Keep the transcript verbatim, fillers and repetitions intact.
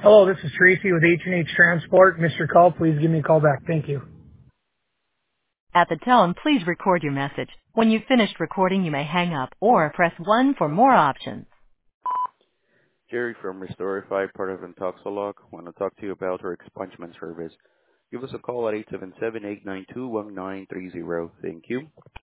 Hello, this is Tracy with H and H Transport. Mister Call, please give me a call back. Thank you. At the tone, please record your message. When you've finished recording, you may hang up or press one for more options. Jerry from Restorify, part of Intoxolog. Want to talk to you about our expungement service. Give us a call at eight seven seven, eight nine two, one nine three zero. Thank you.